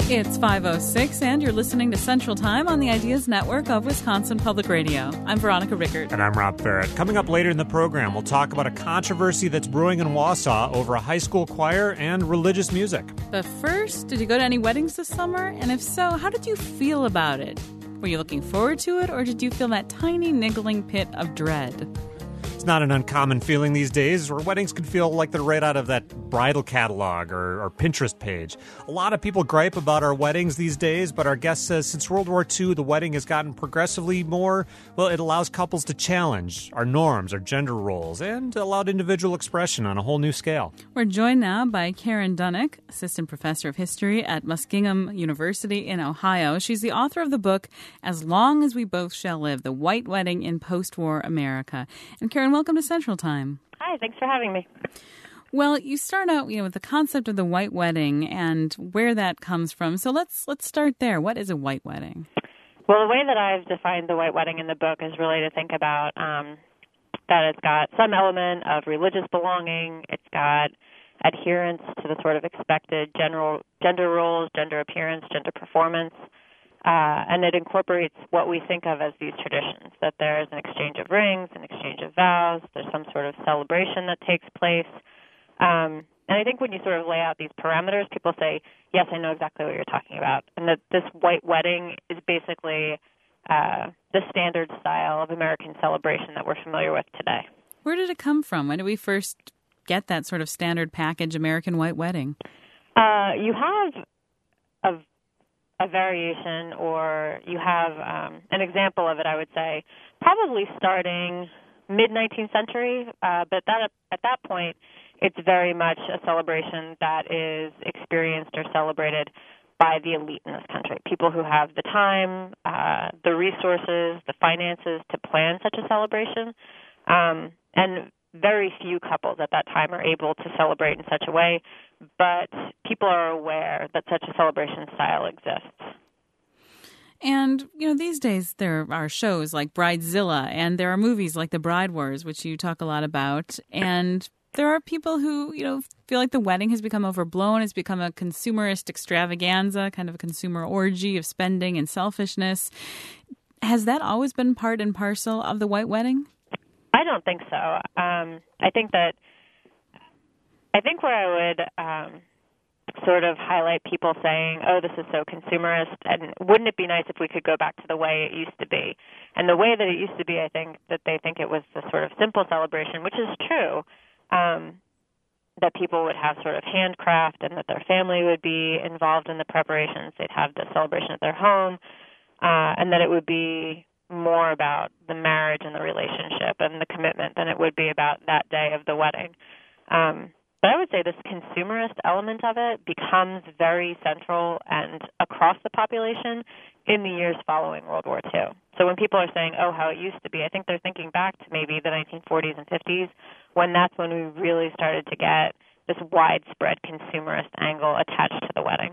It's 5:06, and you're listening to Central Time on the Ideas Network of Wisconsin Public Radio. I'm Veronica Rickert. And I'm Rob Ferret. Coming up later in the program, we'll talk about a controversy that's brewing in Wausau over a high school choir and religious music. But first, did you go to any weddings this summer? And if so, how did you feel about it? Were you looking forward to it, or did you feel that tiny niggling pit of dread? It's not an uncommon feeling these days, where weddings can feel like they're right out of that bridal catalog or Pinterest page. A lot of people gripe about our weddings these days, but our guest says since World War II, the wedding has gotten progressively more, well, it allows couples to challenge our norms, our gender roles, and allowed individual expression on a whole new scale. We're joined now by Karen Dunnick, Assistant Professor of History at Muskingum University in Ohio. She's the author of the book, As Long as We Both Shall Live, The White Wedding in Post-War America. And Karen, welcome to Central Time. Hi, thanks for having me. Well, you start out, with the concept of the white wedding and where that comes from. So let's start there. What is a white wedding? Well, the way that I've defined the white wedding in the book is really to think about that it's got some element of religious belonging. It's got adherence to the sort of expected general gender roles, gender appearance, gender performance. And it incorporates what we think of as these traditions, that there's an exchange of rings, an exchange of vows, there's some sort of celebration that takes place. And I think when you sort of lay out these parameters, people say, yes, I know exactly what you're talking about. And that this white wedding is basically the standard style of American celebration that we're familiar with today. Where did it come from? When did we first get that sort of standard package American white wedding? You have a variation, or you have an example of it, I would say, probably starting mid-19th century, but at that point, it's very much a celebration that is experienced or celebrated by the elite in this country, people who have the time, the resources, the finances to plan such a celebration, and very few couples at that time are able to celebrate in such a way, but people are aware that such a celebration style exists. And, these days there are shows like Bridezilla, and there are movies like The Bride Wars, which you talk a lot about, and there are people who, feel like the wedding has become overblown. It's become a consumerist extravaganza, kind of a consumer orgy of spending and selfishness. Has that always been part and parcel of the white wedding? I don't think so. I think where I would sort of highlight people saying, oh, this is so consumerist, and wouldn't it be nice if we could go back to the way it used to be? And the way that it used to be, I think that they think it was the sort of simple celebration, which is true, that people would have sort of handcraft and that their family would be involved in the preparations. They'd have the celebration at their home, and that it would be more about the marriage and the relationship and the commitment than it would be about that day of the wedding. But I would say this consumerist element of it becomes very central and across the population in the years following World War II. So when people are saying, oh, how it used to be, I think they're thinking back to maybe the 1940s and 50s, when that's when we really started to get this widespread consumerist angle attached to the wedding.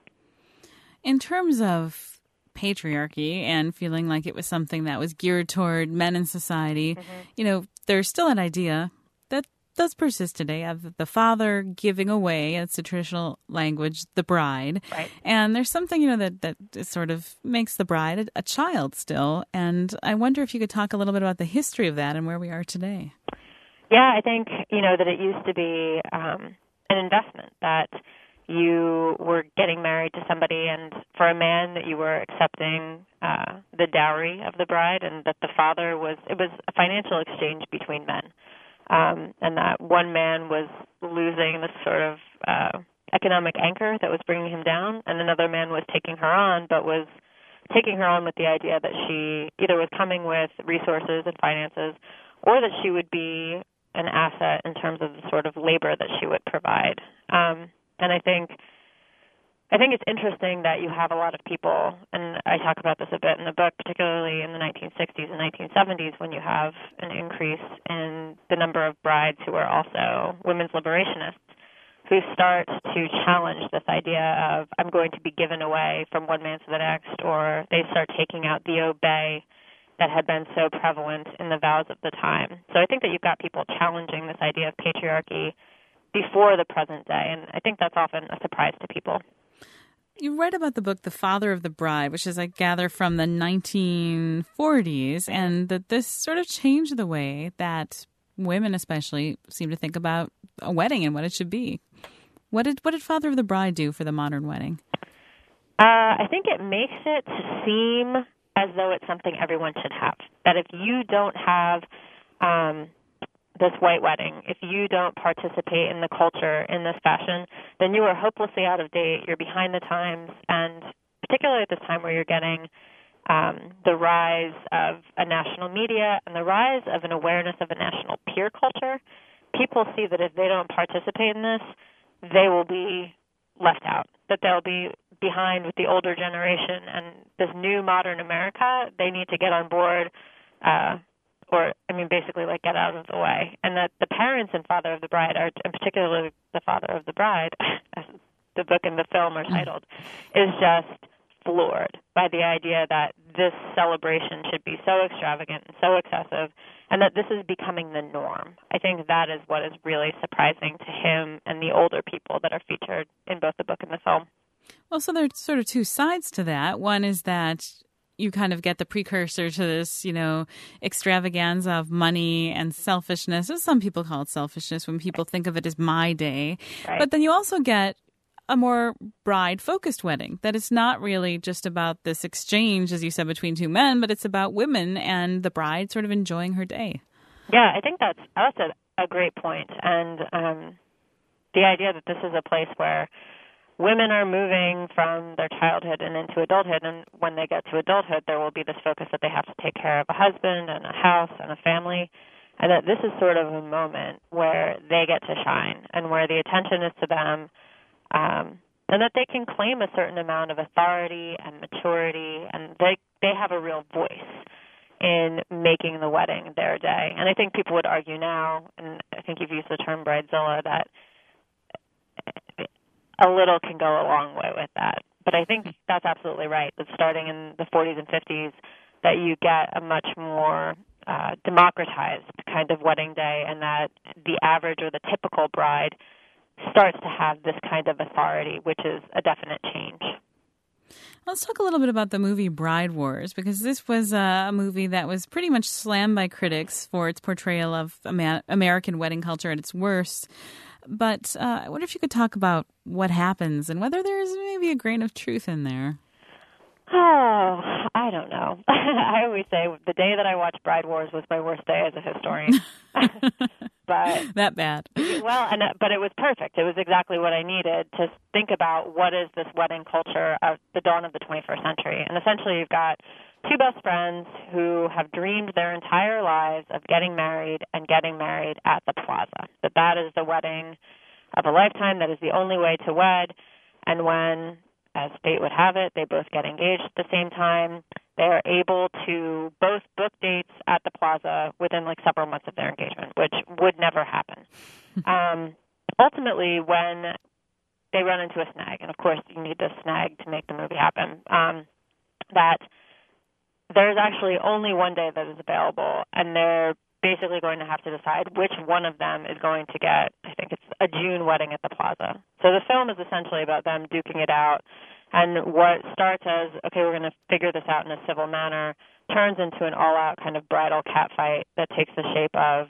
In terms of patriarchy and feeling like it was something that was geared toward men in society, there's still an idea that does persist today of the father giving away, it's the traditional language, the bride. Right. And there's something, that sort of makes the bride a child still. And I wonder if you could talk a little bit about the history of that and where we are today. Yeah, I think, that it used to be an investment, that you were getting married to somebody, and for a man that you were accepting the dowry of the bride, and that the father it was a financial exchange between men. And that one man was losing this sort of economic anchor that was bringing him down, and another man was taking her on, but was taking her on with the idea that she either was coming with resources and finances, or that she would be an asset in terms of the sort of labor that she would provide. And I think it's interesting that you have a lot of people, and I talk about this a bit in the book, particularly in the 1960s and 1970s, when you have an increase in the number of brides who are also women's liberationists, who start to challenge this idea of, I'm going to be given away from one man to the next, or they start taking out the obey that had been so prevalent in the vows of the time. So I think that you've got people challenging this idea of patriarchy before the present day, and I think that's often a surprise to people. You write about the book The Father of the Bride, which is, I gather, from the 1940s, and that this sort of changed the way that women especially seem to think about a wedding and what it should be. What did Father of the Bride do for the modern wedding? I think it makes it seem as though it's something everyone should have. That if you don't have this white wedding, if you don't participate in the culture in this fashion, then you are hopelessly out of date. You're behind the times, and particularly at this time where you're getting the rise of a national media and the rise of an awareness of a national peer culture, people see that if they don't participate in this, they will be left out, that they'll be behind with the older generation, and this new modern America, they need to get on board, basically like get out of the way. And that the parents in Father of the Bride, are, and particularly the Father of the Bride, as the book and the film are titled, is just floored by the idea that this celebration should be so extravagant and so excessive, and that this is becoming the norm. I think that is what is really surprising to him and the older people that are featured in both the book and the film. Well, so there's sort of two sides to that. One is that you kind of get the precursor to this, extravaganza of money and selfishness. Some people call it selfishness when people think of it as my day. Right. But then you also get a more bride-focused wedding, that it's not really just about this exchange, as you said, between two men, but it's about women and the bride sort of enjoying her day. Yeah, I think that's a great point. And the idea that this is a place where women are moving from their childhood and into adulthood, and when they get to adulthood, there will be this focus that they have to take care of a husband and a house and a family, and that this is sort of a moment where they get to shine and where the attention is to them, and that they can claim a certain amount of authority and maturity, and they have a real voice in making the wedding their day. And I think people would argue now, and I think you've used the term bridezilla, that a little can go a long way with that. But I think that's absolutely right, that starting in the 40s and 50s, that you get a much more democratized kind of wedding day, and that the average or the typical bride starts to have this kind of authority, which is a definite change. Let's talk a little bit about the movie Bride Wars, because this was a movie that was pretty much slammed by critics for its portrayal of American wedding culture at its worst. But I wonder if you could talk about what happens and whether there's maybe a grain of truth in there. Oh, I don't know. I always say the day that I watched Bride Wars was my worst day as a historian. But that bad. Well, but it was perfect. It was exactly what I needed to think about what is this wedding culture of the dawn of the 21st century. And essentially you've got two best friends who have dreamed their entire lives of getting married at the Plaza. That is the wedding of a lifetime. That is the only way to wed. And when, as fate would have it, they both get engaged at the same time, they are able to both book dates at the Plaza within several months of their engagement, which would never happen. Ultimately, when they run into a snag, and of course you need this snag to make the movie happen, that there's actually only one day that is available, and they're basically going to have to decide which one of them is going to get, I think it's a June wedding at the Plaza. So the film is essentially about them duking it out, and what starts as, okay, we're going to figure this out in a civil manner, turns into an all-out kind of bridal catfight that takes the shape of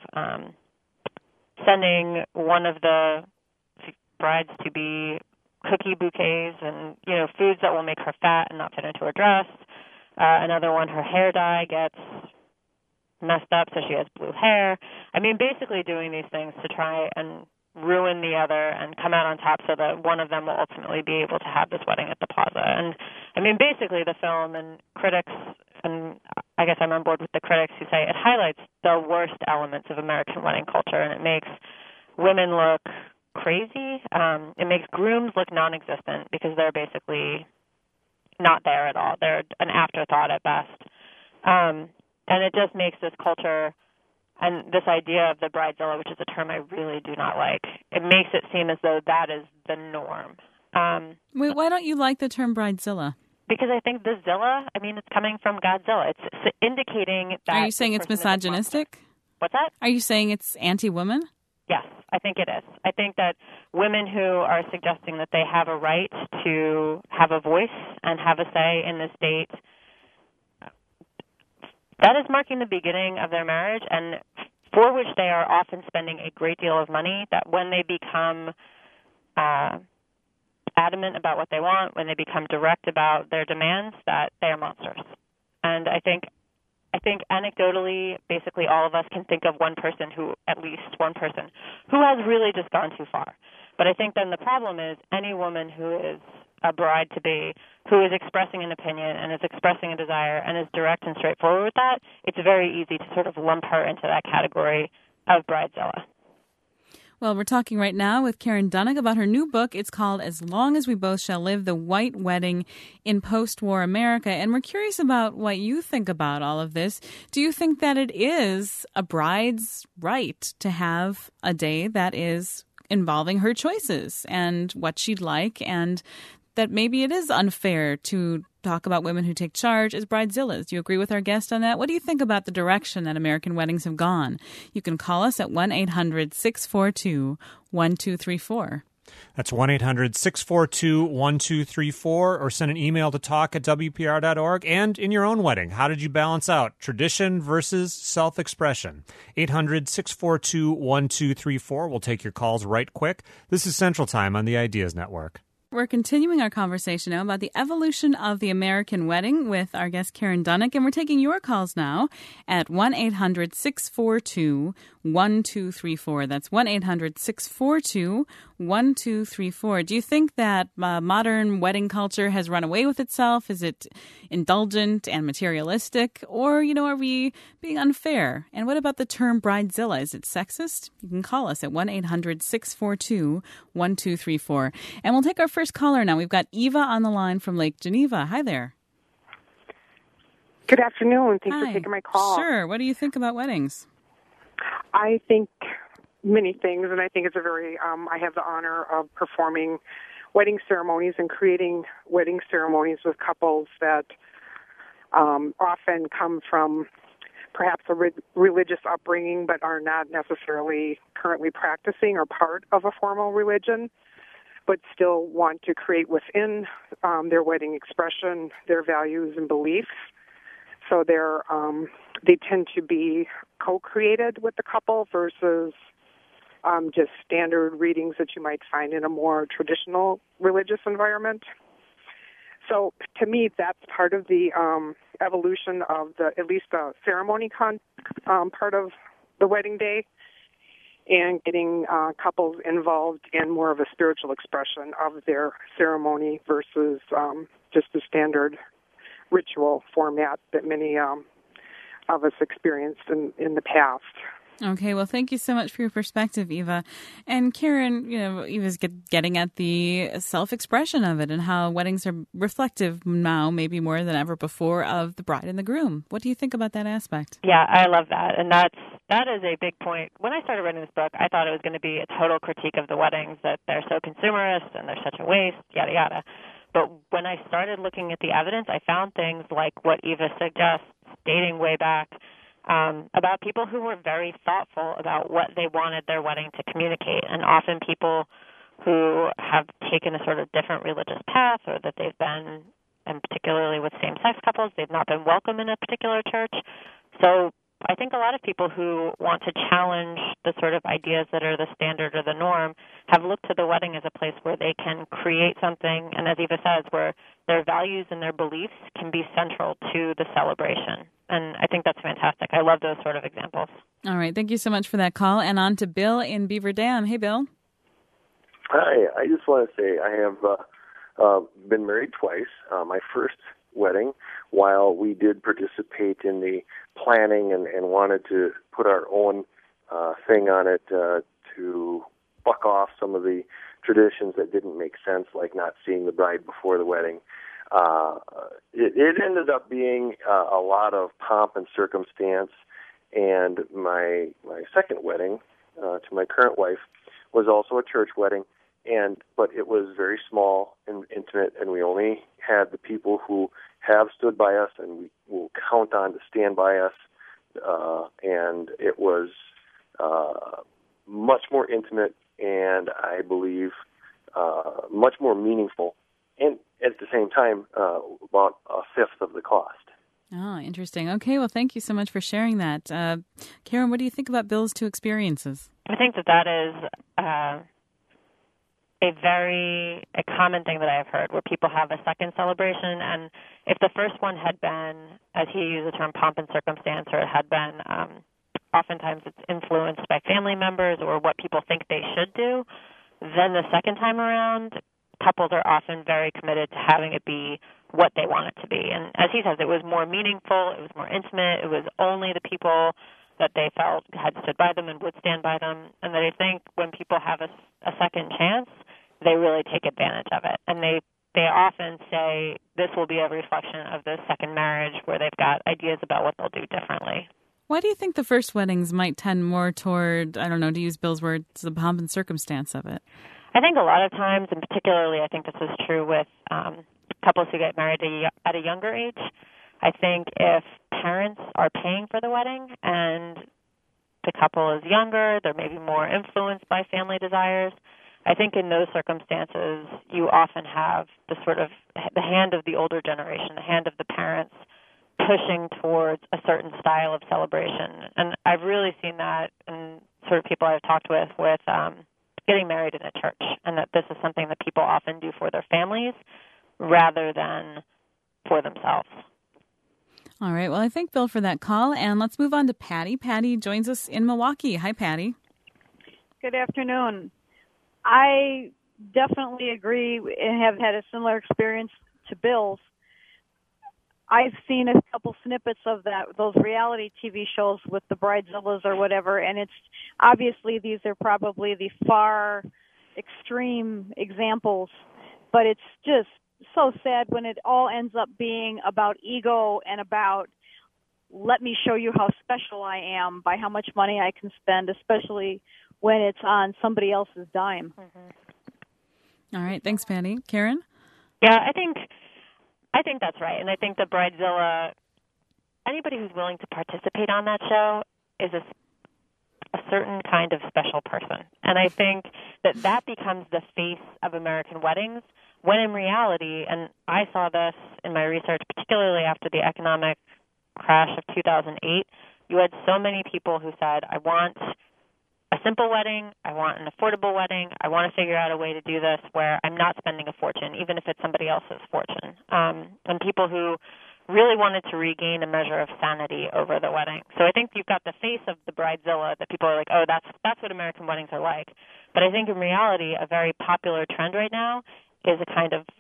sending one of the brides to be cookie bouquets and, foods that will make her fat and not fit into her dress. Another one, her hair dye gets messed up, so she has blue hair. Basically doing these things to try and ruin the other and come out on top so that one of them will ultimately be able to have this wedding at the Plaza. And, basically the film, and critics, and I guess I'm on board with the critics who say it highlights the worst elements of American wedding culture, and it makes women look crazy. It makes grooms look non-existent because they're basically not there at all. They're an afterthought at best. And it just makes this culture and this idea of the bridezilla, which is a term I really do not like, it makes it seem as though that is the norm. Wait, why don't you like the term bridezilla? Because I think the zilla, it's coming from Godzilla. It's indicating that... Are you saying it's misogynistic? What's that? Are you saying it's anti-woman? Yes, I think it is. I think that women who are suggesting that they have a right to have a voice and have a say in the state, that is marking the beginning of their marriage, and for which they are often spending a great deal of money, that when they become adamant about what they want, when they become direct about their demands, that they are monsters. And I think anecdotally, basically all of us can think of at least one person, who has really just gone too far. But I think then the problem is any woman who is a bride-to-be, who is expressing an opinion and is expressing a desire and is direct and straightforward with that, it's very easy to sort of lump her into that category of bridezilla. Well, we're talking right now with Karen Dunnick about her new book. It's called As Long as We Both Shall Live, The White Wedding in Post-War America. And we're curious about what you think about all of this. Do you think that it is a bride's right to have a day that is involving her choices and what she'd like, and that maybe it is unfair to talk about women who take charge as bridezillas? Do you agree with our guest on that? What do you think about the direction that American weddings have gone? You can call us at 1-800-642-1234. That's 1-800-642-1234, or send an email to talk@wpr.org. And in your own wedding, how did you balance out tradition versus self-expression? 800-642-1234. We'll take your calls right quick. This is Central Time on the Ideas Network. We're continuing our conversation now about the evolution of the American wedding with our guest Karen Dunnick, and we're taking your calls now at 1-800-642-1234. That's 1-800-642-1234. Do you think that modern wedding culture has run away with itself? Is it indulgent and materialistic? Or, are we being unfair? And what about the term bridezilla? Is it sexist? You can call us at 1-800-642-1234. And we'll take our first caller now. We've got Eva on the line from Lake Geneva. Hi there. Good afternoon. Thanks Hi. for taking my call. Sure. What do you think about weddings? I think many things, and I think it's I have the honor of performing wedding ceremonies and creating wedding ceremonies with couples that often come from perhaps a religious upbringing but are not necessarily currently practicing or part of a formal religion, but still want to create within their wedding expression their values and beliefs. So they tend to be co-created with the couple versus just standard readings that you might find in a more traditional religious environment. So to me, that's part of the evolution of at least the ceremony part of the wedding day, and getting couples involved in more of a spiritual expression of their ceremony versus just the standard ritual format that many of us experienced in the past. Okay, well, thank you so much for your perspective, Eva. And Karen, Eva's getting at the self-expression of it and how weddings are reflective now, maybe more than ever before, of the bride and the groom. What do you think about that aspect? Yeah, I love that. And that is a big point. When I started writing this book, I thought it was going to be a total critique of the weddings, that they're so consumerist and they're such a waste, yada, yada. But when I started looking at the evidence, I found things like what Eva suggests, dating way back, about people who were very thoughtful about what they wanted their wedding to communicate. And often people who have taken a sort of different religious path, or that they've been, and particularly with same-sex couples, they've not been welcome in a particular church. So I think a lot of people who want to challenge the sort of ideas that are the standard or the norm have looked to the wedding as a place where they can create something, and as Eva says, where their values and their beliefs can be central to the celebration. And I think that's fantastic. I love those sort of examples. All right. Thank you so much for that call. And on to Bill in Beaver Dam. Hey, Bill. Hi. I just want to say I have been married twice. My first wedding, while we did participate in the planning and wanted to put our own thing on it to buck off some of the traditions that didn't make sense, like not seeing the bride before the wedding, it ended up being a lot of pomp and circumstance. And my second wedding to my current wife was also a church wedding, but it was very small and intimate, and we only had the people who have stood by us and we will count on to stand by us. And it was much more intimate, and I believe much more meaningful, and at the same time, about a fifth of the cost. Oh, interesting. Okay, well, thank you so much for sharing that. Karen, what do you think about Bill's two experiences? I think that is a common thing that I've heard, where people have a second celebration, and if the first one had been, as he used the term, pomp and circumstance, or it had been, oftentimes it's influenced by family members or what people think they should do, then the second time around, couples are often very committed to having it be what they want it to be. And as he says, it was more meaningful, it was more intimate, it was only the people that they felt had stood by them and would stand by them, and that I think when people have a second chance, they really take advantage of it. And they often say this will be a reflection of the second marriage, where they've got ideas about what they'll do differently. Why do you think the first weddings might tend more toward, I don't know, to use Bill's words, the pomp and circumstance of it? I think a lot of times, and particularly I think this is true with couples who get married at a younger age, I think if parents are paying for the wedding and the couple is younger, they're maybe more influenced by family desires, I think in those circumstances you often have the sort of the hand of the older generation, the hand of the parents pushing towards a certain style of celebration. And I've really seen that in sort of people I've talked with getting married in a church, and that this is something that people often do for their families rather than for themselves. All right. Well, I thank Bill for that call, and let's move on to Patty. Patty joins us in Milwaukee. Hi, Patty. Good afternoon. I definitely agree and have had a similar experience to Bill's. I've seen a couple snippets of those reality TV shows with the Bridezillas or whatever, and it's obviously these are probably the far extreme examples, but it's just so sad when it all ends up being about ego and about let me show you how special I am by how much money I can spend, especially when it's on somebody else's dime. All right. Thanks, Patty. Karen? Yeah, I think that's right. And I think the Bridezilla, anybody who's willing to participate on that show is a certain kind of special person. And I think that becomes the face of American weddings, when in reality, and I saw this in my research, particularly after the economic crash of 2008, you had so many people who said, I want a simple wedding, I want an affordable wedding, I want to figure out a way to do this where I'm not spending a fortune, even if it's somebody else's fortune. And people who really wanted to regain a measure of sanity over the wedding. So I think you've got the face of the Bridezilla that people are like, oh, that's what American weddings are like. But I think in reality, a very popular trend right now is a kind of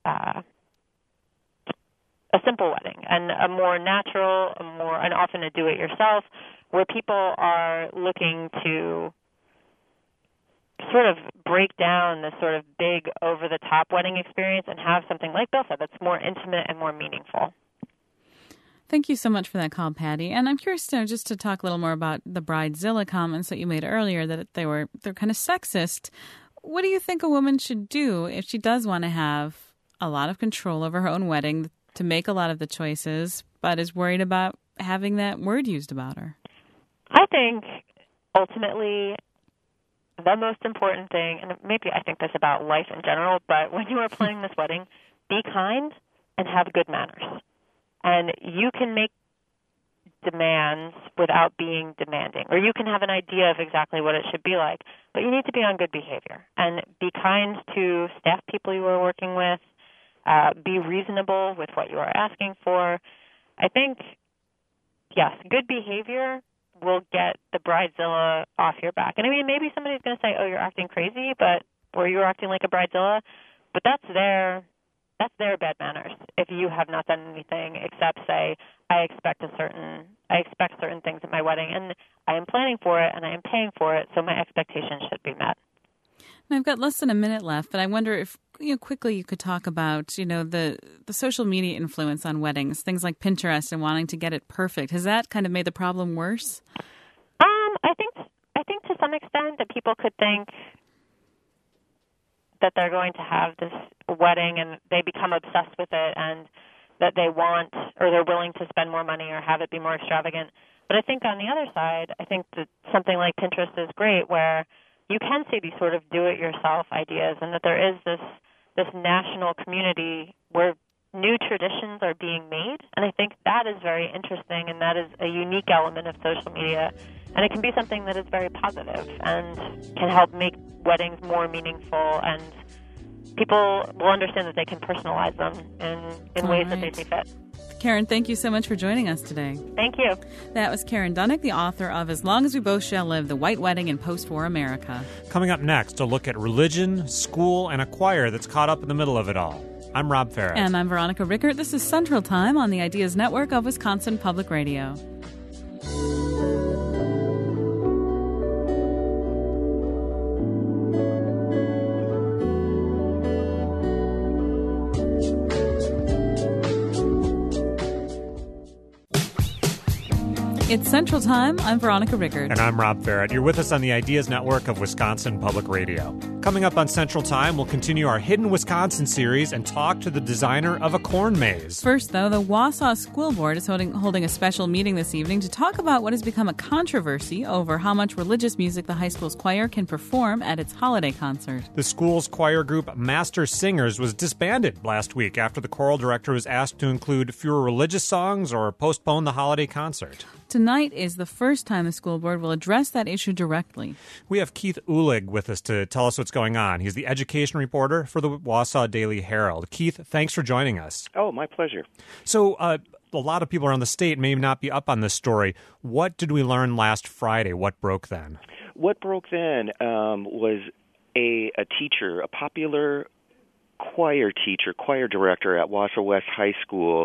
a simple wedding, and a more natural, and often a do-it-yourself, where people are looking to sort of break down this sort of big, over-the-top wedding experience and have something, like Bill said, that's more intimate and more meaningful. Thank you so much for that call, Patty. And I'm curious to know, just to talk a little more about the Bridezilla comments that you made earlier, that they're kind of sexist. What do you think a woman should do if she does want to have a lot of control over her own wedding, to make a lot of the choices, but is worried about having that word used about her? I think ultimately the most important thing, and maybe I think this about life in general, but when you are planning this wedding, be kind and have good manners. And you can make demands without being demanding, or you can have an idea of exactly what it should be like, but you need to be on good behavior and be kind to staff people you are working with, be reasonable with what you are asking for. I think, yes, good behavior will get the Bridezilla off your back. And I mean, maybe somebody's going to say, oh, you're acting crazy, or you're acting like a Bridezilla, but that's their bad manners if you have not done anything except say, I expect certain things at my wedding, and I am planning for it and I am paying for it, so my expectations should be met. And I've got less than a minute left, but I wonder if quickly you could talk about the social media influence on weddings, things like Pinterest and wanting to get it perfect. Has that kind of made the problem worse? I think to some extent that people could think that they're going to have this wedding and they become obsessed with it, and that they want, or they're willing to spend more money or have it be more extravagant. But I think on the other side, I think that something like Pinterest is great, where you can see these sort of do-it-yourself ideas, and that there is this national community where new traditions are being made. And I think that is very interesting, and that is a unique element of social media. And it can be something that is very positive and can help make weddings more meaningful, and people will understand that they can personalize them in ways that they see fit. Karen, thank you so much for joining us today. Thank you. That was Karen Dunnick, the author of As Long as We Both Shall Live, The White Wedding in Post-War America. Coming up next, a look at religion, school, and a choir that's caught up in the middle of it all. I'm Rob Ferret. And I'm Veronica Rickert. This is Central Time on the Ideas Network of Wisconsin Public Radio. It's Central Time. I'm Veronica Rickert. And I'm Rob Ferret. You're with us on the Ideas Network of Wisconsin Public Radio. Coming up on Central Time, we'll continue our Hidden Wisconsin series and talk to the designer of a corn maze. First, though, the Wausau School Board is holding a special meeting this evening to talk about what has become a controversy over how much religious music the high school's choir can perform at its holiday concert. The school's choir group, Master Singers, was disbanded last week after the choral director was asked to include fewer religious songs or postpone the holiday concert. Tonight is the first time the school board will address that issue directly. We have Keith Uhlig with us to tell us what's going on. He's the education reporter for the Wausau Daily Herald. Keith, thanks for joining us. Oh, my pleasure. So a lot of people around the state may not be up on this story. What did we learn last Friday? What broke then? What broke then was a teacher, a popular choir teacher, choir director at Wausau West High School,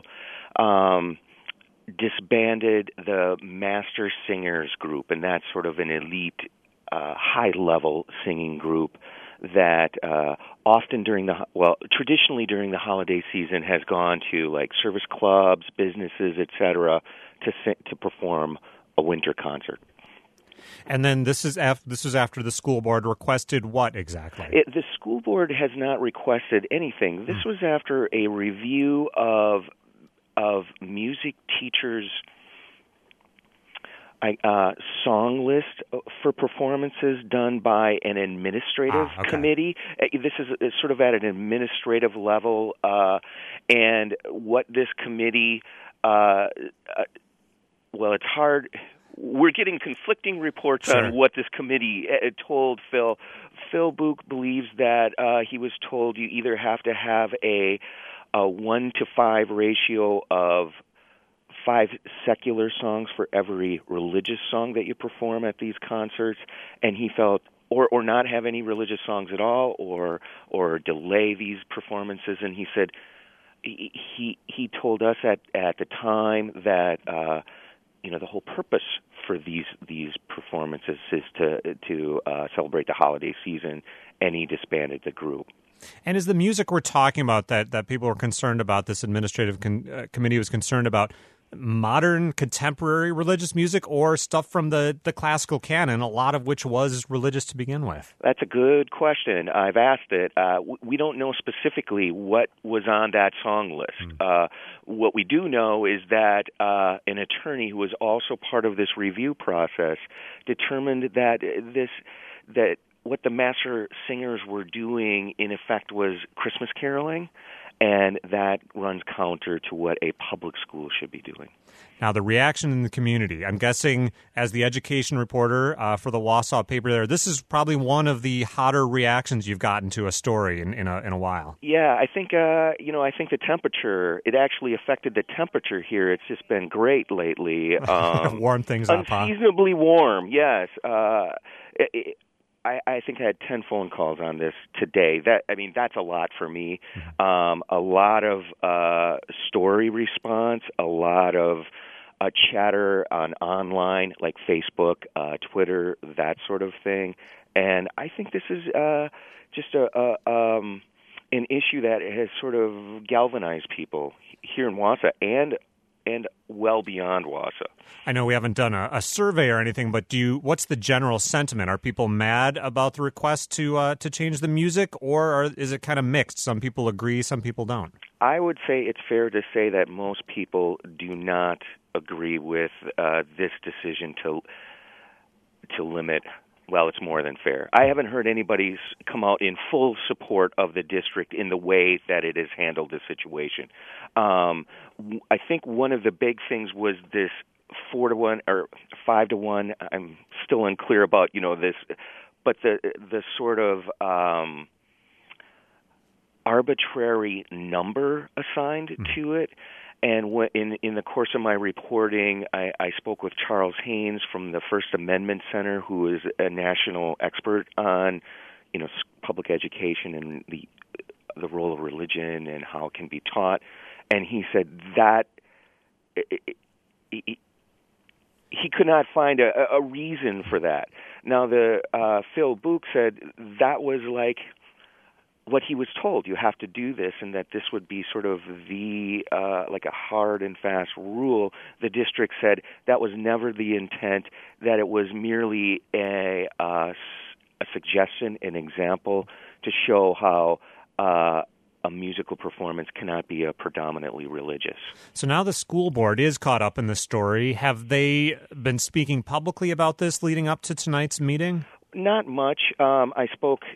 disbanded the Master Singers group, and that's sort of an elite, high-level singing group that often traditionally during the holiday season has gone to like service clubs, businesses, etc., to perform a winter concert. And then this was after the school board requested what exactly? The school board has not requested anything. This was after a review of music teachers' song list for performances done by an administrative committee. This is sort of at an administrative level, and what this committee, it's hard. We're getting conflicting reports on what this committee told Phil. Phil Book believes that he was told you either have to have a 1-to-5 ratio of 5 secular songs for every religious song that you perform at these concerts, and he felt, or not have any religious songs at all, or delay these performances. And he said he told us at the time that the whole purpose for these performances is to celebrate the holiday season, and he disbanded the group. And is the music we're talking about that people were concerned about, this administrative committee was concerned about, modern contemporary religious music or stuff from the classical canon, a lot of which was religious to begin with? That's a good question. I've asked it. We don't know specifically what was on that song list. What we do know is that an attorney who was also part of this review process determined that what the Master Singers were doing, in effect, was Christmas caroling, and that runs counter to what a public school should be doing. Now, the reaction in the community, I'm guessing, as the education reporter for the Wausau paper there, this is probably one of the hotter reactions you've gotten to a story in a while. Yeah, I think, I think the temperature, it actually affected the temperature here. It's just been great lately. Warm things up, huh? Unseasonably warm, yes. I think I had 10 phone calls on this today. That's a lot for me. A lot of story response, a lot of chatter online, like Facebook, Twitter, that sort of thing. And I think this is just an issue that has sort of galvanized people here in Wausau and well beyond Wausau. I know we haven't done a survey or anything, but what's the general sentiment? Are people mad about the request to change the music, or is it kind of mixed? Some people agree, some people don't. I would say it's fair to say that most people do not agree with this decision to limit. Well, it's more than fair. I haven't heard anybody come out in full support of the district in the way that it has handled the situation. I think one of the big things was this 4-1 or 5-1. I'm still unclear about this, but the sort of arbitrary number assigned to it. And in the course of my reporting, I spoke with Charles Haynes from the First Amendment Center, who is a national expert on, public education and the role of religion and how it can be taught. And he said that he could not find a reason for that. Now, Phil Bouck said that was like what he was told. You have to do this, and that this would be sort of like a hard and fast rule. The district said that was never the intent, that it was merely a suggestion, an example to show how a musical performance cannot be predominantly religious. So now the school board is caught up in the story. Have they been speaking publicly about this leading up to tonight's meeting? Not much. I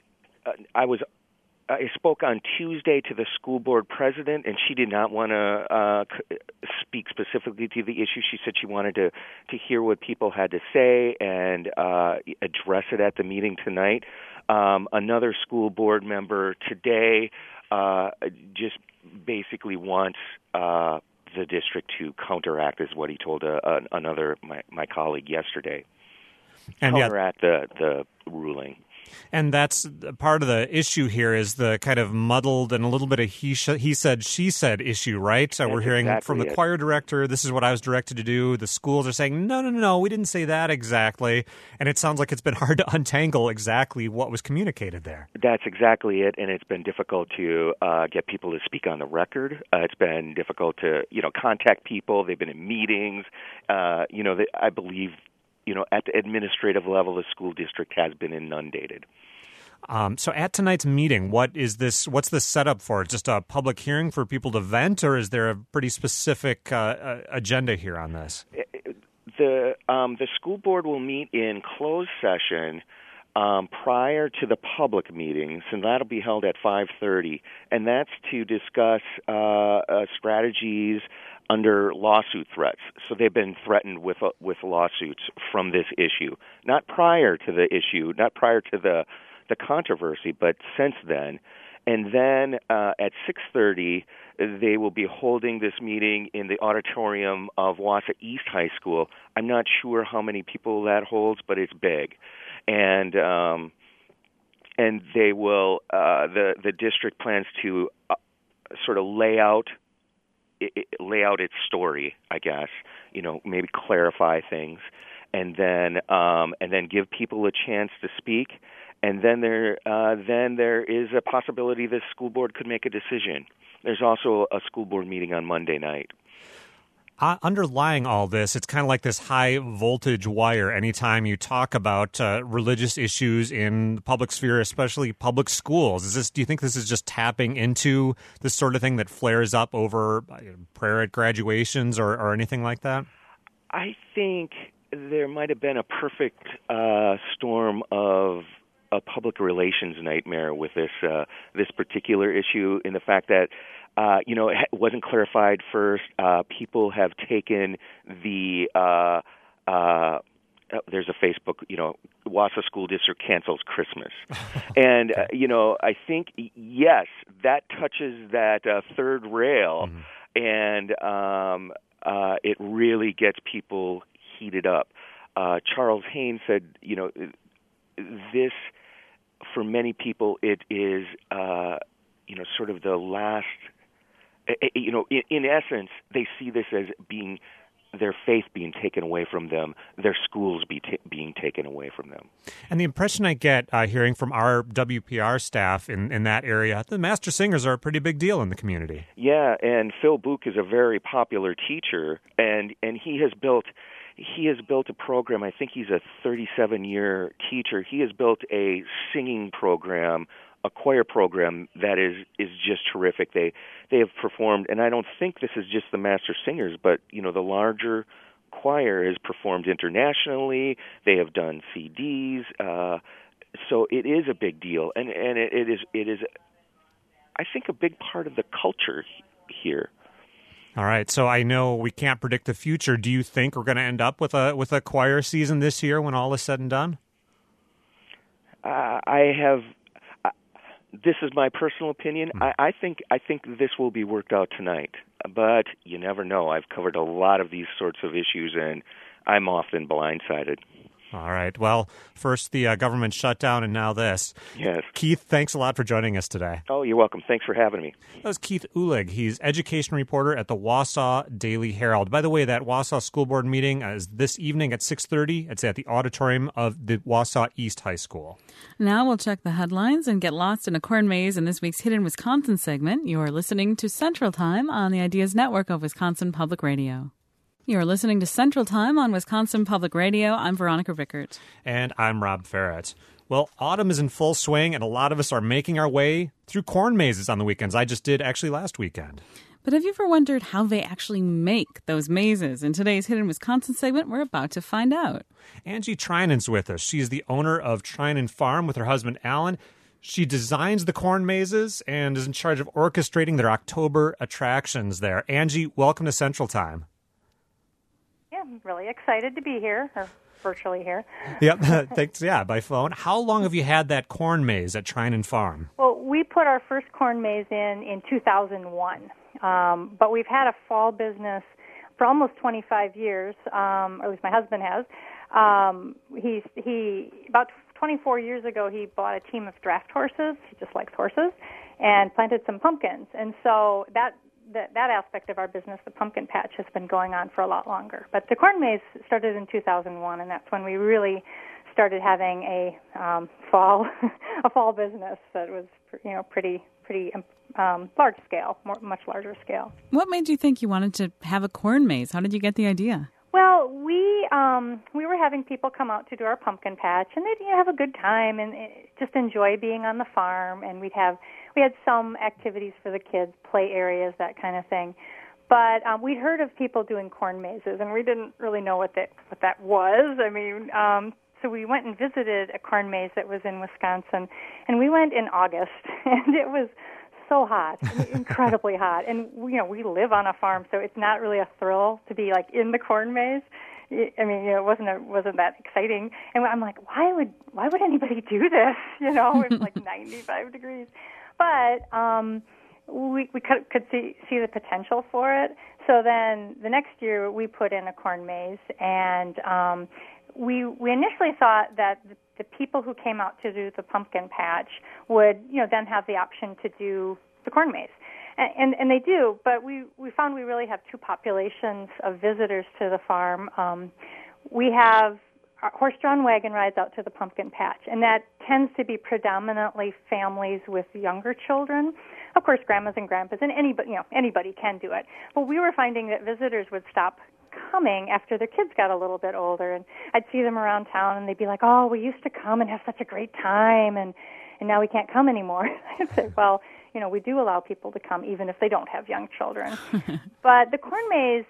spoke on Tuesday to the school board president, and she did not want to speak specifically to the issue. She said she wanted to hear what people had to say and address it at the meeting tonight. Another school board member today just basically wants the district to counteract, is what he told my colleague yesterday. And counteract the ruling. And that's part of the issue here, is the kind of muddled and a little bit of he said, she said issue, right? So we're hearing exactly from the choir director, this is what I was directed to do. The schools are saying, no, we didn't say that exactly. And it sounds like it's been hard to untangle exactly what was communicated there. That's exactly it, and it's been difficult to get people to speak on the record. It's been difficult to, contact people. They've been in meetings. I believe, at the administrative level, the school district has been inundated. So at tonight's meeting, what's the setup for? Just a public hearing for people to vent, or is there a pretty specific agenda here on this? The school board will meet in closed session prior to the public meetings, and that'll be held at 5:30, and that's to discuss strategies under lawsuit threats. So they've been threatened with lawsuits from this issue, not prior to the issue, not prior to the controversy, but since then. And then at 6:30, they will be holding this meeting in the auditorium of Wausau East High School. I'm not sure how many people that holds, but it's big. And they will the district plans to sort of lay out its story, I guess, maybe clarify things, and then give people a chance to speak, and then there is a possibility the school board could make a decision. There's also a school board meeting on Monday night. Underlying all this, it's kind of like this high voltage wire. Anytime you talk about religious issues in the public sphere, especially public schools, do you think this is just tapping into this sort of thing that flares up over prayer at graduations or anything like that? I think there might have been a perfect storm of a public relations nightmare with this particular issue, in the fact that it wasn't clarified first. People have taken the there's a Facebook, Wausau School District cancels Christmas. And, I think, yes, that touches that third rail, and it really gets people heated up. Charles Haynes said, this, for many people, it is, sort of the last... in essence, they see this as being their faith being taken away from them, their schools being taken away from them. And the impression I get hearing from our WPR staff in that area, the Master Singers are a pretty big deal in the community. Yeah, and Phil Bouck is a very popular teacher, and he has built a program. I think he's a 37-year teacher. He has built a singing program a choir program that is just terrific. They have performed, and I don't think this is just the Master Singers, but the larger choir has performed internationally. They have done CDs, so it is a big deal, and it is I think a big part of the culture here. All right, so I know we can't predict the future. Do you think we're going to end up with a choir season this year when all is said and done? This is my personal opinion. I think this will be worked out tonight, but you never know. I've covered a lot of these sorts of issues, and I'm often blindsided. All right. Well, first the government shutdown, and now this. Yes. Keith, thanks a lot for joining us today. Oh, you're welcome. Thanks for having me. That was Keith Uhlig. He's education reporter at the Wausau Daily Herald. By the way, that Wausau School Board meeting is this evening at 6:30. It's at the auditorium of the Wausau East High School. Now we'll check the headlines and get lost in a corn maze in this week's Hidden Wisconsin segment. You're listening to Central Time on the Ideas Network of Wisconsin Public Radio. You're listening to Central Time on Wisconsin Public Radio. I'm Veronica Rickert. And I'm Rob Ferret. Well, autumn is in full swing, and a lot of us are making our way through corn mazes on the weekends. I just did actually last weekend. But have you ever wondered how they actually make those mazes? In today's Hidden Wisconsin segment, we're about to find out. Angie Trinan's with us. She's the owner of Trinan Farm with her husband, Alan. She designs the corn mazes and is in charge of orchestrating their October attractions there. Angie, welcome to Central Time. Yeah, I'm really excited to be here, or virtually here. Yep, thanks. Yeah, by phone. How long have you had that corn maze at Trinan Farm? Well, we put our first corn maze in 2001, but we've had a fall business for almost 25 years, or at least my husband has. He about 24 years ago, he bought a team of draft horses. He just likes horses, and planted some pumpkins. And so that aspect of our business, the pumpkin patch, has been going on for a lot longer. But the corn maze started in 2001, and that's when we really started having a fall business that was pretty large scale, much larger scale. What made you think you wanted to have a corn maze? How did you get the idea? Well, we were having people come out to do our pumpkin patch, and they'd have a good time and just enjoy being on the farm. And we had some activities for the kids, play areas, that kind of thing. But we'd heard of people doing corn mazes, and we didn't really know what that was. I mean, so we went and visited a corn maze that was in Wisconsin, and we went in August, and it was so hot, incredibly hot. And we live on a farm, so it's not really a thrill to be like in the corn maze. I mean, it wasn't that exciting. And I'm like, why would anybody do this? It's like 95 degrees. But we could see the potential for it. So then the next year we put in a corn maze, and we initially thought that the people who came out to do the pumpkin patch would then have the option to do the corn maze. And they do, but we found we really have two populations of visitors to the farm. We have horse-drawn wagon rides out to the pumpkin patch, and that tends to be predominantly families with younger children. Of course, grandmas and grandpas, and anybody can do it. But we were finding that visitors would stop coming after their kids got a little bit older, and I'd see them around town, and they'd be like, "Oh, we used to come and have such a great time, and now we can't come anymore." I'd say, "Well, we do allow people to come even if they don't have young children." But the corn maze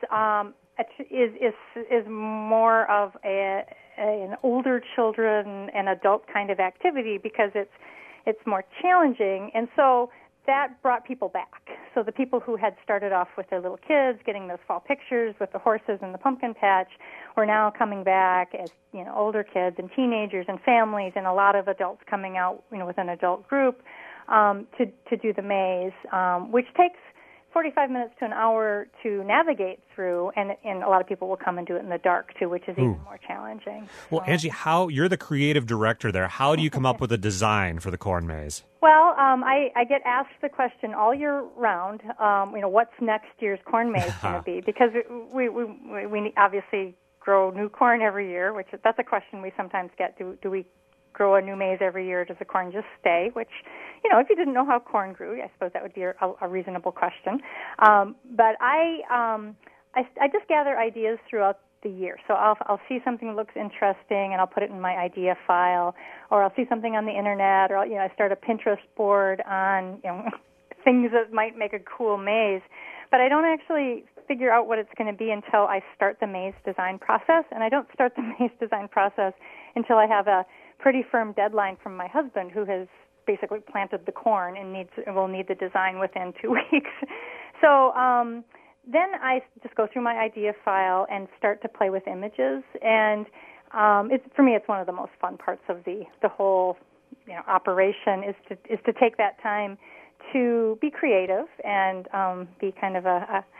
is more of an older children and adult kind of activity because it's more challenging, and so that brought people back. So the people who had started off with their little kids, getting those fall pictures with the horses and the pumpkin patch, were now coming back as older kids and teenagers and families, and a lot of adults coming out with an adult group to do the maze, which takes 45 minutes to an hour to navigate through, and a lot of people will come and do it in the dark too, which is even more challenging. Well, Angie, you're the creative director there. How do you come up with a design for the corn maze? Well, I get asked the question all year round, what's next year's corn maze going to be? Because we obviously grow new corn every year, that's a question we sometimes get. Do we grow a new maze every year? Does the corn just stay? Which, if you didn't know how corn grew, I suppose that would be a reasonable question. But I just gather ideas throughout the year. So I'll see something that looks interesting, and I'll put it in my idea file, or I'll see something on the internet, or I start a Pinterest board on things that might make a cool maze. But I don't actually figure out what it's going to be until I start the maze design process, and I don't start the maze design process until I have a pretty firm deadline from my husband, who has basically planted the corn and will need the design within 2 weeks. So then I just go through my idea file and start to play with images, and for me, it's one of the most fun parts of the whole operation is to take that time to be creative and be kind of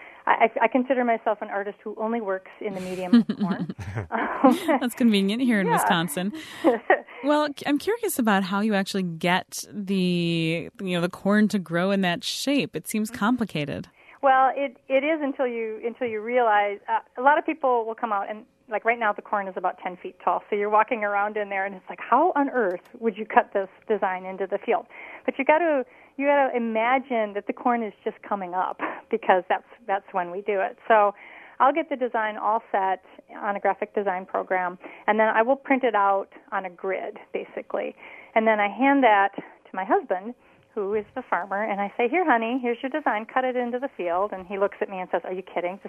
I consider myself an artist who only works in the medium of corn. That's convenient here in Wisconsin. Well, I'm curious about how you actually get the corn to grow in that shape. It seems complicated. Well, it is until you realize. A lot of people will come out and, like right now, the corn is about 10 feet tall. So you're walking around in there, and it's like, how on earth would you cut this design into the field? But you got to imagine that the corn is just coming up, because that's when we do it. So I'll get the design all set on a graphic design program, and then I will print it out on a grid, basically. And then I hand that to my husband, who is the farmer, and I say, here, honey, here's your design, cut it into the field. And he looks at me and says, are you kidding?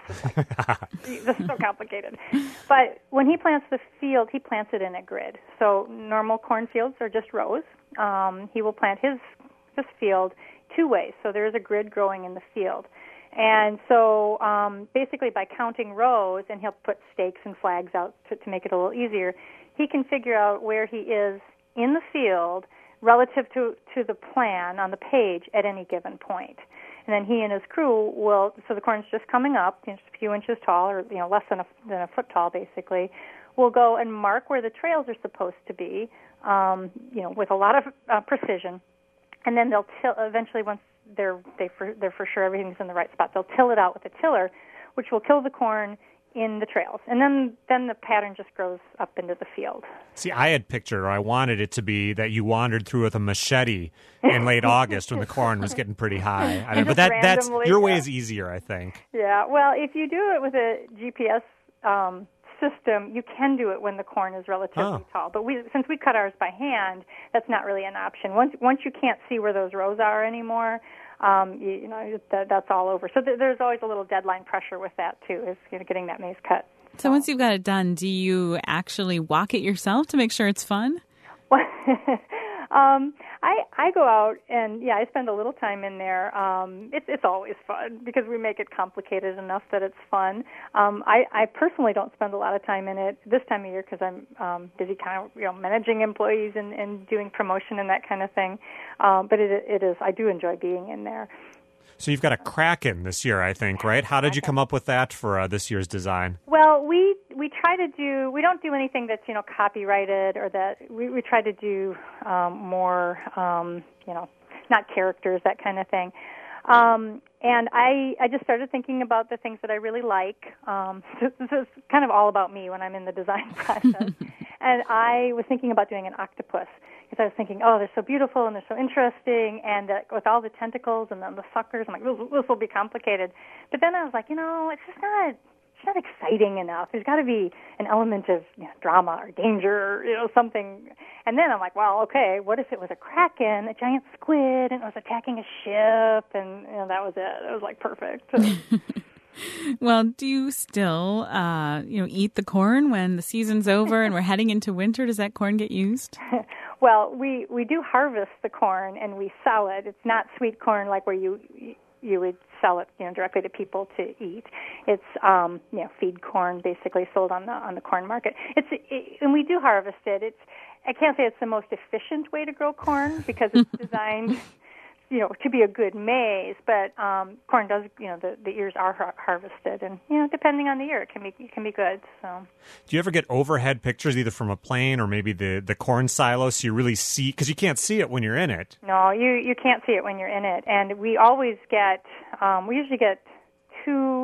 This is so complicated. But when he plants the field, he plants it in a grid. So normal cornfields are just rows. He will plant his field 2 ways. So there is a grid growing in the field. And so basically by counting rows, and he'll put stakes and flags out to make it a little easier, he can figure out where he is in the field relative to the plan on the page at any given point. And then he and his crew will, so the corn's just coming up, just a few inches tall, or less than a foot tall, basically, will go and mark where the trails are supposed to be, with a lot of precision. And then they'll eventually, once they're for sure everything's in the right spot, they'll till it out with a tiller, which will kill the corn in the trails. And then the pattern just grows up into the field. See, I wanted it to be that you wandered through with a machete in late August when the corn was getting pretty high. But that's your way is easier, I think. Yeah, well, if you do it with a GPS system, you can do it when the corn is relatively tall. But since we cut ours by hand, that's not really an option. Once you can't see where those rows are anymore, that's all over. So there's always a little deadline pressure with that too, is getting that maze cut. So once you've got it done, do you actually walk it yourself to make sure it's fun? Well, I go out and I spend a little time in there. It's always fun because we make it complicated enough that it's fun. I personally don't spend a lot of time in it this time of year because I'm busy kind of managing employees and doing promotion and that kind of thing. But it is, I do enjoy being in there. So you've got a Kraken this year, I think, right? How did you come up with that for this year's design? Well, we try to do, we don't do anything that's, copyrighted, or that we try to do more, not characters, that kind of thing. And I just started thinking about the things that I really like. This is kind of all about me when I'm in the design process. And I was thinking about doing an octopus, because I was thinking, they're so beautiful and they're so interesting, and with all the tentacles and then the suckers, I'm like, this will be complicated. But then I was like, it's just not exciting enough. There's got to be an element of drama or danger, or something. And then I'm like, well, okay, what if it was a kraken, a giant squid, and it was attacking a ship, and that was it. It was like perfect. Well, do you still, eat the corn when the season's over and we're heading into winter? Does that corn get used? Well, we do harvest the corn and we sell it. It's not sweet corn like where you would sell it, directly to people to eat. It's feed corn, basically sold on the corn market. And we do harvest it. I can't say it's the most efficient way to grow corn because it's designed to be a good maize, but corn does, the ears are harvested, and depending on the year, it can be good. So, do you ever get overhead pictures, either from a plane or maybe the corn silo, so you really see, because you can't see it when you're in it? No, you can't see it when you're in it, and we always get we usually get two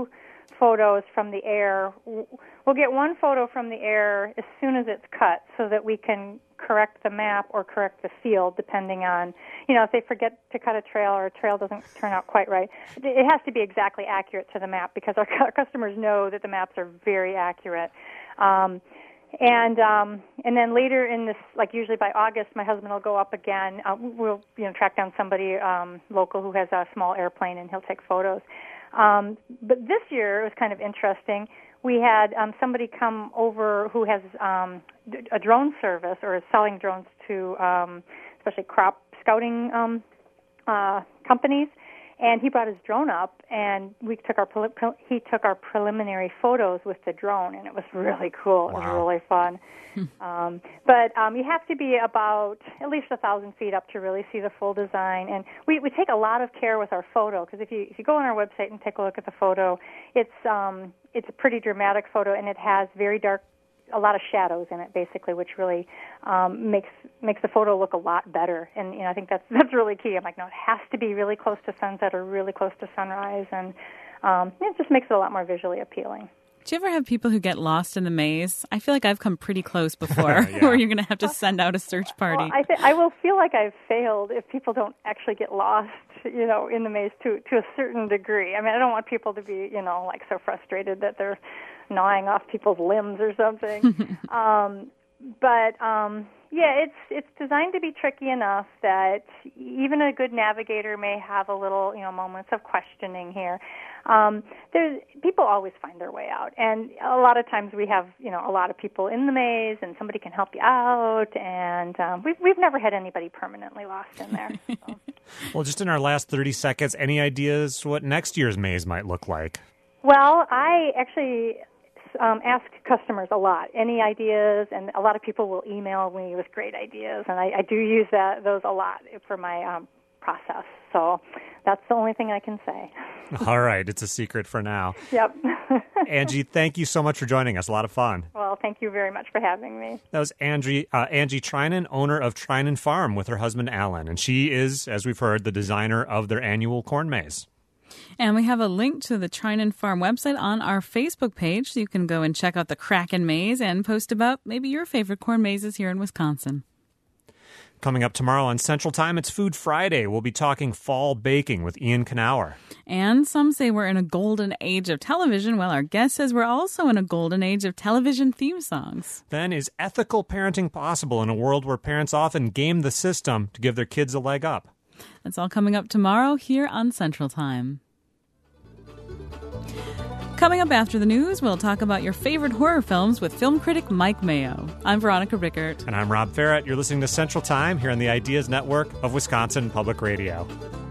photos from the air. We'll get one photo from the air as soon as it's cut so that we can correct the map or correct the field depending on, if they forget to cut a trail or a trail doesn't turn out quite right. It has to be exactly accurate to the map because our customers know that the maps are very accurate. And then later in this, like usually by August, my husband will go up again. We'll track down somebody local who has a small airplane and he'll take photos. But this year it was kind of interesting. We had somebody come over who has a drone service or is selling drones to especially crop scouting companies. And he brought his drone up, and he took our preliminary photos with the drone, and it was really cool. Wow. It was really fun. But you have to be about at least 1,000 feet up to really see the full design. And we take a lot of care with our photo because if you go on our website and take a look at the photo, it's a pretty dramatic photo, and it has a lot of shadows in it, basically, which really makes the photo look a lot better. And I think that's really key. I'm like, no, it has to be really close to sunset or really close to sunrise, and it just makes it a lot more visually appealing. Do you ever have people who get lost in the maze? I feel like I've come pretty close before, where you're going to have to send out a search party. Well, I will feel like I've failed if people don't actually get lost, in the maze to a certain degree. I mean, I don't want people to be, like so frustrated that they're gnawing off people's limbs or something. It's designed to be tricky enough that even a good navigator may have a little, moments of questioning here. People always find their way out, and a lot of times we have, a lot of people in the maze, and somebody can help you out, and we've never had anybody permanently lost in there. So. Well, just in our last 30 seconds, any ideas what next year's maze might look like? Well, I actually ask customers a lot, any ideas, and a lot of people will email me with great ideas, and I do use those a lot for my process. So that's the only thing I can say. All right. It's a secret for now. Yep. Angie, thank you so much for joining us. A lot of fun. Well, thank you very much for having me. That was Angie Trinan, owner of Trinan Farm, with her husband, Alan. And she is, as we've heard, the designer of their annual corn maze. And we have a link to the Trinan Farm website on our Facebook page, so you can go and check out the Kraken Maze and post about maybe your favorite corn mazes here in Wisconsin. Coming up tomorrow on Central Time, it's Food Friday. We'll be talking fall baking with Ian Knauer. And some say we're in a golden age of television. Well, our guest says we're also in a golden age of television theme songs. Then, is ethical parenting possible in a world where parents often game the system to give their kids a leg up? That's all coming up tomorrow here on Central Time. Coming up after the news, we'll talk about your favorite horror films with film critic Mike Mayo. I'm Veronica Rickert. And I'm Rob Ferrett. You're listening to Central Time here on the Ideas Network of Wisconsin Public Radio.